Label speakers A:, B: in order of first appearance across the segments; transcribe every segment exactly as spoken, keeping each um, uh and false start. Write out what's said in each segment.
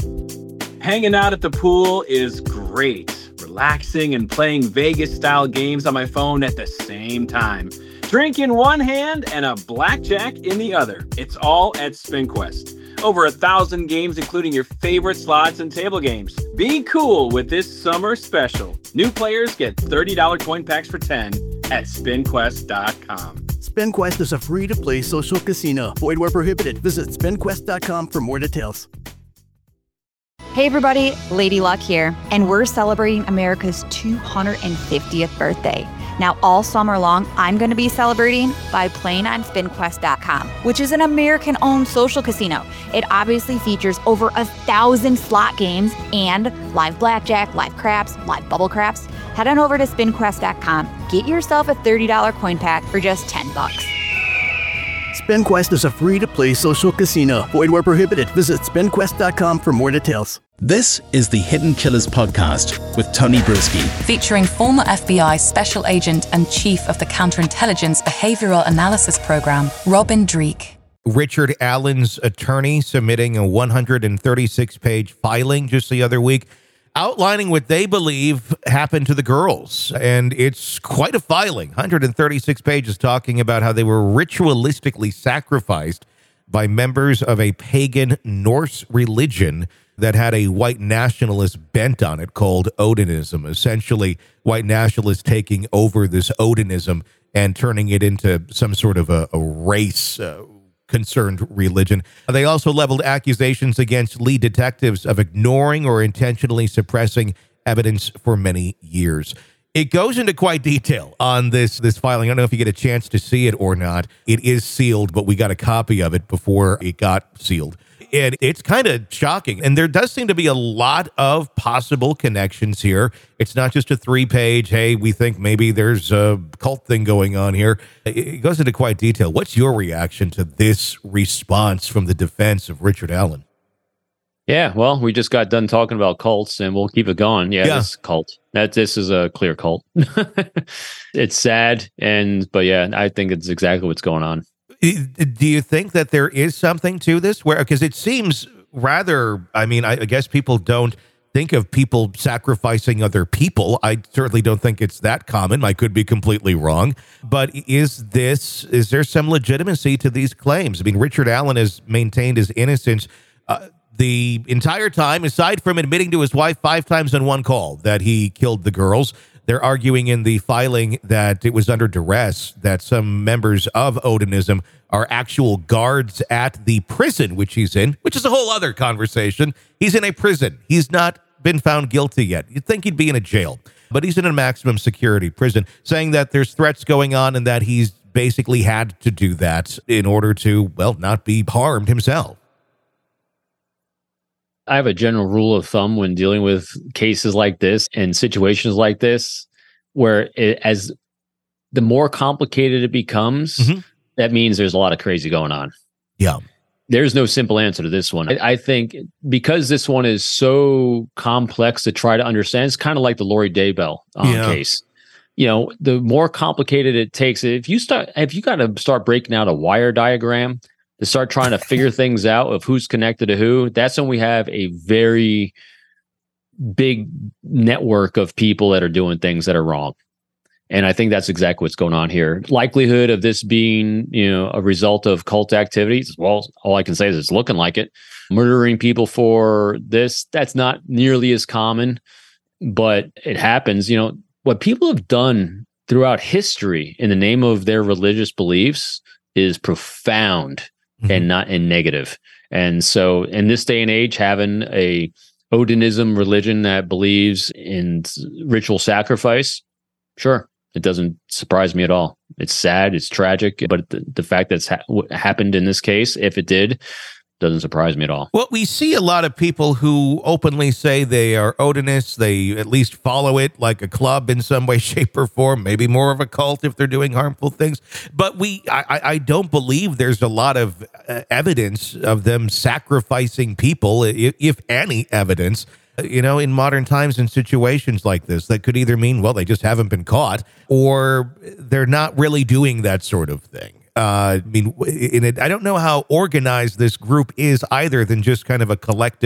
A: Hanging out at the pool is great. Relaxing and playing Vegas-style games on my phone at the same time. Drink in one hand and a blackjack in the other. It's all at SpinQuest. Over a thousand games, including your favorite slots and table games. Be cool with this summer special. New players get thirty dollars coin packs for ten at spin quest dot com.
B: SpinQuest is a free-to-play social casino. Void where prohibited. Visit spin quest dot com for more details.
C: Hey everybody, Lady Luck here, and we're celebrating America's two hundred fiftieth birthday. Now all summer long, I'm going to be celebrating by playing on spin quest dot com, which is an American-owned social casino. It obviously features over a thousand slot games and live blackjack, live craps, live bubble craps. Head on over to spin quest dot com, get yourself a thirty dollars coin pack for just ten bucks.
B: SpinQuest is a free-to-play social casino. Void where prohibited. Visit spin quest dot com for more details.
D: This is the Hidden Killers podcast with Tony Brueski,
E: featuring former F B I Special Agent and Chief of the Counterintelligence Behavioral Analysis Program, Robin Dreeke.
F: Richard Allen's attorney submitting a one hundred thirty-six page filing just the other week, outlining what they believe happened to the girls. And it's quite a filing, one hundred thirty-six pages, talking about how they were ritualistically sacrificed by members of a pagan Norse religion that had a white nationalist bent on it called Odinism. Essentially, white nationalists taking over this Odinism and turning it into some sort of a, a race uh, concerned religion. They also leveled accusations against lead detectives of ignoring or intentionally suppressing evidence for many years. It goes into quite detail on this this filing. I don't know if you get a chance to see it or not. It is sealed, but we got a copy of it before it got sealed. And it's kind of shocking. And there does seem to be a lot of possible connections here. It's not just a three-page, hey, we think maybe there's a cult thing going on here. It goes into quite detail. What's your reaction to this response from the defense of Richard Allen?
G: Yeah, well, we just got done talking about cults, and we'll keep it going. Yeah, yeah. This cult. That this is a clear cult. It's sad, and but yeah, I think it's exactly what's going on.
F: Do you think that there is something to this? Where, because it seems rather, I mean, I, I guess people don't think of people sacrificing other people. I certainly don't think it's that common. I could be completely wrong. But is this, is there some legitimacy to these claims? I mean, Richard Allen has maintained his innocence uh, the entire time, aside from admitting to his wife five times in one call that he killed the girls. They're arguing in the filing that it was under duress, that some members of Odinism are actual guards at the prison which he's in, which is a whole other conversation. He's in a prison. He's not been found guilty yet. You'd think he'd be in a jail, but he's in a maximum security prison, saying that there's threats going on and that he's basically had to do that in order to, well, not be harmed himself.
G: I have a general rule of thumb when dealing with cases like this and situations like this, where it, as the more complicated it becomes, mm-hmm. that means there's a lot of crazy going on.
F: Yeah.
G: There's no simple answer to this one. I, I think because this one is so complex to try to understand, it's kind of like the Lori Daybell um, yeah. case. You know, the more complicated it takes, if you start, if you got to start breaking out a wire diagram to start trying to figure things out of who's connected to who, that's when we have a very big network of people that are doing things that are wrong. And I think that's exactly what's going on here. Likelihood of this being, you know, a result of cult activities, well, all I can say is it's looking like it. Murdering people for this, that's not nearly as common, but it happens. You know, what people have done throughout history in the name of their religious beliefs is profound. Mm-hmm. And not in negative. And so in this day and age, having a Odinism religion that believes in ritual sacrifice, sure, it doesn't surprise me at all. It's sad, it's tragic, but the, the fact that it's ha- what happened in this case, if it did, doesn't surprise me at all.
F: Well, we see a lot of people who openly say they are Odinists. They at least follow it like a club in some way, shape, or form. Maybe more of a cult if they're doing harmful things. But we, I, I don't believe there's a lot of uh, evidence of them sacrificing people, if, if any evidence, you know, in modern times in situations like this. That could either mean, well, they just haven't been caught, or they're not really doing that sort of thing. Uh, I mean, in it, I don't know how organized this group is either than just kind of a collective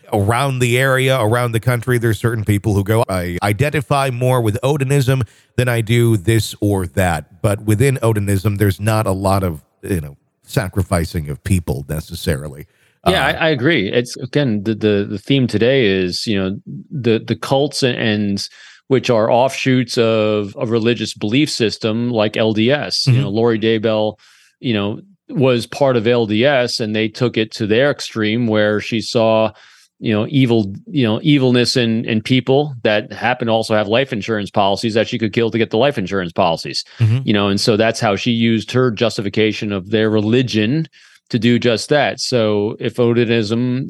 F: around the area, around the country, there's certain people who go, I identify more with Odinism than I do this or that. But within Odinism, there's not a lot of, you know, sacrificing of people necessarily.
G: Yeah,
F: uh,
G: I, I agree. It's again the, the the theme today is, you know, the the cults and, and which are offshoots of a religious belief system like L D S. Mm-hmm. You know, Lori Daybell, you know, was part of L D S, and they took it to their extreme where she saw, you know, evil, you know, evilness in in people that happen to also have life insurance policies that she could kill to get the life insurance policies. Mm-hmm. You know, and so that's how she used her justification of their religion to do just that. So if Odinism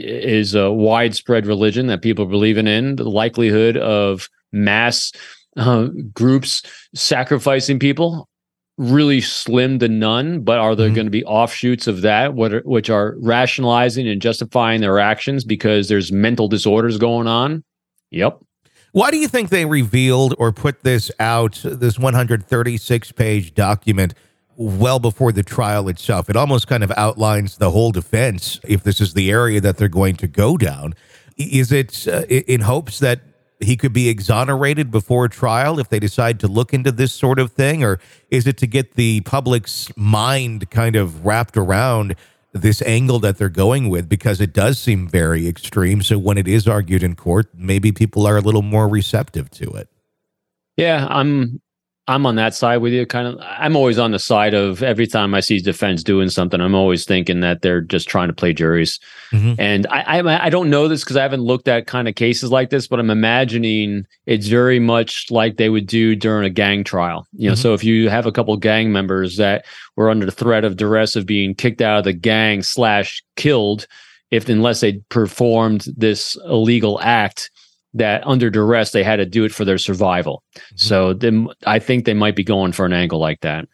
G: is a widespread religion that people believe in, the likelihood of mass uh, groups sacrificing people really slim to none. But are there mm-hmm. going to be offshoots of that, what are, which are rationalizing and justifying their actions because there's mental disorders going on? Yep.
F: Why do you think they revealed or put this out, this one hundred thirty-six page document, well before the trial itself? It almost kind of outlines the whole defense if this is the area that they're going to go down. Is it uh, in hopes that he could be exonerated before trial if they decide to look into this sort of thing? Or is it to get the public's mind kind of wrapped around this angle that they're going with? Because it does seem very extreme. So when it is argued in court, maybe people are a little more receptive to it.
G: Yeah, I'm I'm on that side with you. Kind of, I'm always on the side of every time I see defense doing something, I'm always thinking that they're just trying to play juries. Mm-hmm. And I, I I don't know this because I haven't looked at kind of cases like this, but I'm imagining it's very much like they would do during a gang trial. You know, mm-hmm. so if you have a couple gang members that were under the threat of duress of being kicked out of the gang slash killed, if unless they performed this illegal act, that under duress, they had to do it for their survival. Mm-hmm. So then I think they might be going for an angle like that.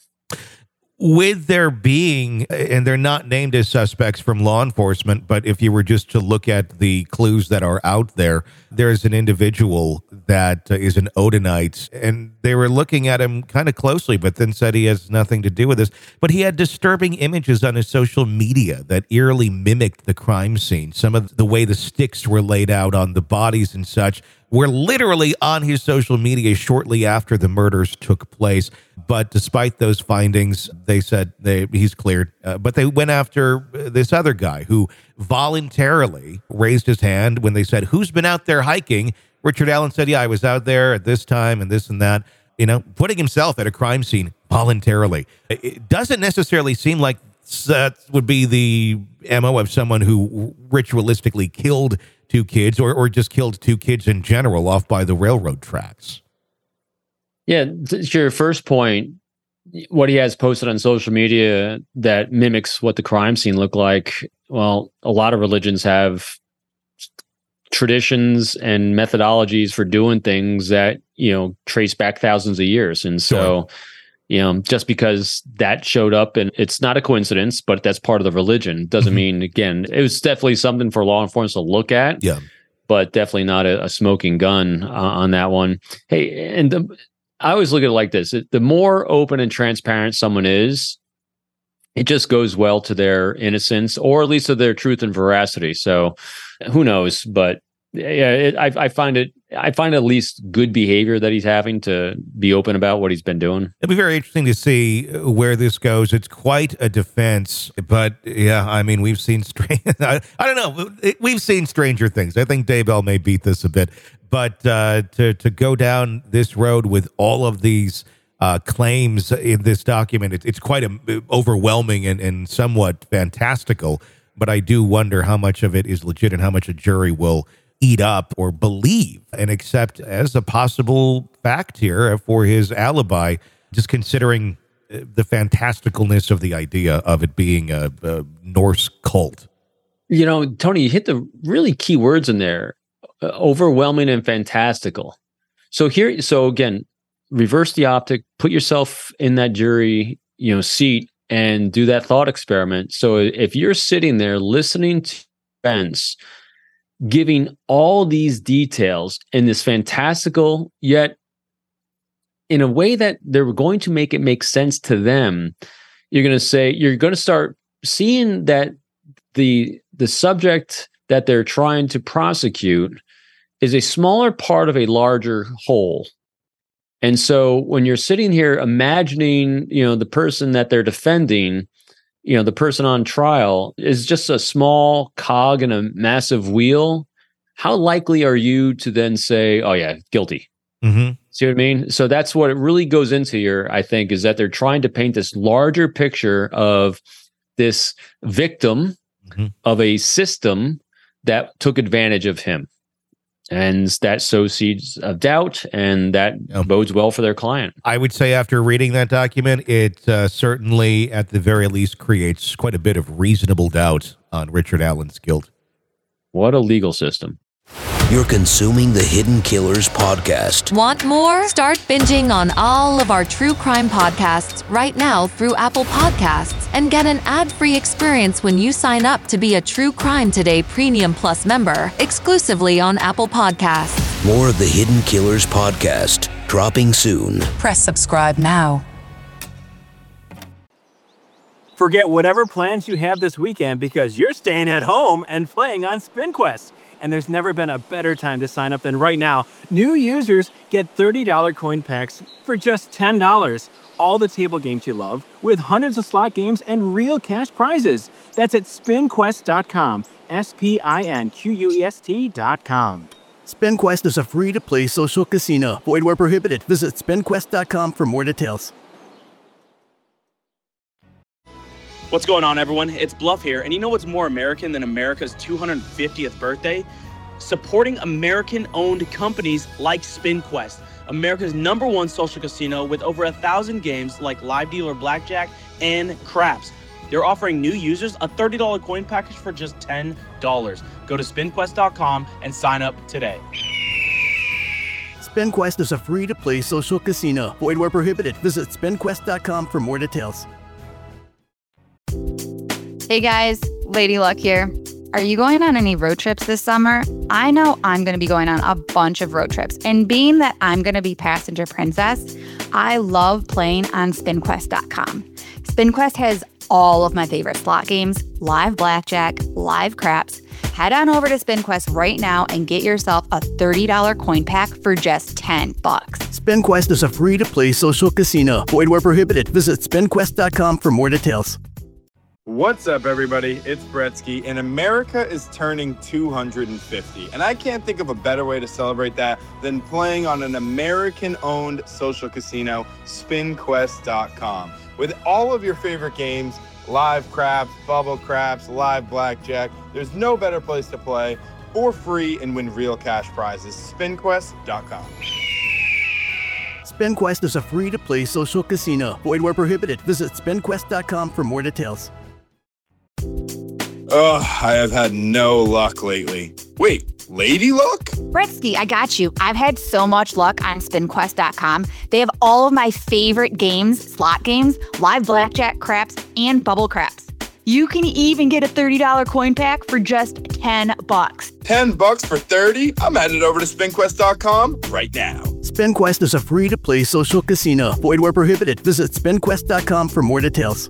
F: With there being, and they're not named as suspects from law enforcement, but if you were just to look at the clues that are out there, there's an individual that is an Odinite, and they were looking at him kind of closely, but then said he has nothing to do with this. But he had disturbing images on his social media that eerily mimicked the crime scene. Some of the way the sticks were laid out on the bodies and such were literally on his social media shortly after the murders took place. But despite those findings, they said they, he's cleared. Uh, but they went after this other guy who voluntarily raised his hand when they said, "Who's been out there hiking?" Richard Allen said, "Yeah, I was out there at this time and this and that." You know, putting himself at a crime scene voluntarily. It doesn't necessarily seem like that would be the M O of someone who ritualistically killed two kids or, or just killed two kids in general off by the railroad tracks.
G: Yeah, to your first point, what he has posted on social media that mimics what the crime scene looked like. Well, a lot of religions have traditions and methodologies for doing things that, you know, trace back thousands of years. And so, sure. you know, just because that showed up, and it's not a coincidence, but that's part of the religion, doesn't mm-hmm. mean, again, it was definitely something for law enforcement to look at.
F: Yeah.
G: But definitely not a, a smoking gun uh, on that one. Hey, and the, I always look at it like this. The more open and transparent someone is, it just goes well to their innocence, or at least to their truth and veracity. So who knows? But yeah, it, I, I find it, I find at least good behavior that he's having to be open about what he's been doing.
F: It'll be very interesting to see where this goes. It's quite a defense, but yeah, I mean, we've seen strange, I, I don't know. We've seen stranger things. I think Daybell may beat this a bit, but uh, to, to go down this road with all of these uh, claims in this document, it, it's quite a, overwhelming and, and somewhat fantastical, but I do wonder how much of it is legit and how much a jury will eat up or believe and accept as a possible fact here for his alibi, just considering the fantasticalness of the idea of it being a, a Norse cult.
G: You know, Tony, you hit the really key words in there, uh, overwhelming and fantastical. So here, so again, reverse the optic, put yourself in that jury, you know, seat and do that thought experiment. So if you're sitting there listening to defense, giving all these details in this fantastical, yet in a way that they're going to make it make sense to them, you're going to say, you're going to start seeing that the the subject that they're trying to prosecute is a smaller part of a larger whole. And so when you're sitting here imagining, you know, the person that they're defending, you know, the person on trial is just a small cog in a massive wheel, how likely are you to then say, oh yeah, guilty?
F: Mm-hmm.
G: See what I mean? So that's what it really goes into here, I think, is that they're trying to paint this larger picture of this victim mm-hmm. of a system that took advantage of him. And that sows seeds of doubt, and that yep. bodes well for their client.
F: I would say after reading that document, it uh, certainly, at the very least, creates quite a bit of reasonable doubt on Richard Allen's guilt.
G: What a legal system.
H: You're consuming the Hidden Killers podcast.
E: Want more? Start binging on all of our true crime podcasts right now through Apple Podcasts and get an ad-free experience when you sign up to be a True Crime Today Premium Plus member exclusively on Apple Podcasts.
H: More of the Hidden Killers podcast dropping soon.
E: Press subscribe now.
A: Forget whatever plans you have this weekend because you're staying at home and playing on SpinQuest. And there's never been a better time to sign up than right now. New users get thirty dollars coin packs for just ten dollars. All the table games you love with hundreds of slot games and real cash prizes. That's at spin quest dot com. S P I N Q U E S T dot com.
B: SpinQuest is a free-to-play social casino. Void where prohibited. Visit spin quest dot com for more details.
I: What's going on, everyone? It's Bluff here, and you know what's more American than America's two hundred fiftieth birthday? Supporting American-owned companies like SpinQuest, America's number one social casino with over a thousand games like live dealer blackjack and craps. They're offering new users a thirty dollars coin package for just ten dollars. Go to spin quest dot com and sign up today.
B: SpinQuest is a free-to-play social casino. Void where prohibited. Visit spin quest dot com for more details.
C: Hey guys, Lady Luck here. Are you going on any road trips this summer? I know I'm going to be going on a bunch of road trips. And being that I'm going to be passenger princess, I love playing on spin quest dot com. SpinQuest has all of my favorite slot games, live blackjack, live craps. Head on over to SpinQuest right now and get yourself a thirty dollars coin pack for just ten bucks.
B: SpinQuest is a free-to-play social casino. Void where prohibited. Visit spin quest dot com for more details.
J: What's up, everybody? It's Bretsky, and America is turning two hundred fifty. And I can't think of a better way to celebrate that than playing on an American-owned social casino, spin quest dot com. With all of your favorite games, live craps, bubble craps, live blackjack, there's no better place to play for free and win real cash prizes. spin quest dot com.
B: SpinQuest is a free-to-play social casino. Void where prohibited. Visit spin quest dot com for more details.
J: Ugh, I have had no luck lately. Wait, Lady Luck?
C: Bretsky, I got you. I've had so much luck on spin quest dot com. They have all of my favorite games, slot games, live blackjack, craps, and bubble craps. You can even get a thirty dollars coin pack for just ten bucks.
J: ten bucks for thirty? I'm headed over to spin quest dot com right now.
B: SpinQuest is a free-to-play social casino. Void where prohibited. Visit spin quest dot com for more details.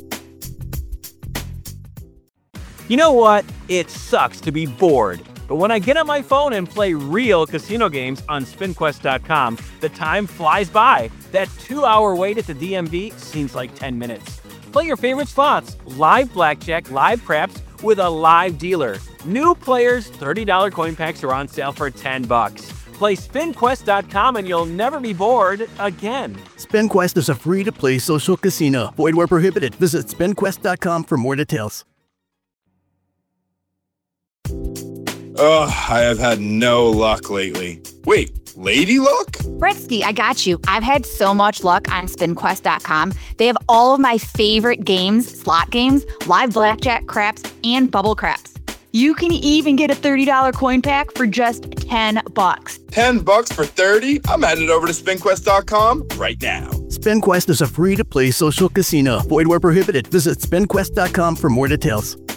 A: You know what? It sucks to be bored. But when I get on my phone and play real casino games on spin quest dot com, the time flies by. That two-hour wait at the D M V seems like ten minutes. Play your favorite slots, live blackjack, live craps, with a live dealer. New players, thirty dollars coin packs are on sale for ten bucks. Play spin quest dot com and you'll never be bored again.
B: SpinQuest is a free-to-play social casino. Void where prohibited. Visit spin quest dot com for more details.
J: Ugh, I have had no luck lately. Wait, Lady Luck?
C: Bretsky, I got you. I've had so much luck on spin quest dot com. They have all of my favorite games, slot games, live blackjack, craps, and bubble craps. You can even get a thirty dollars coin pack for just ten bucks.
J: ten bucks for thirty? I'm headed over to spin quest dot com right now.
B: SpinQuest is a free-to-play social casino. Void where prohibited. Visit spin quest dot com for more details.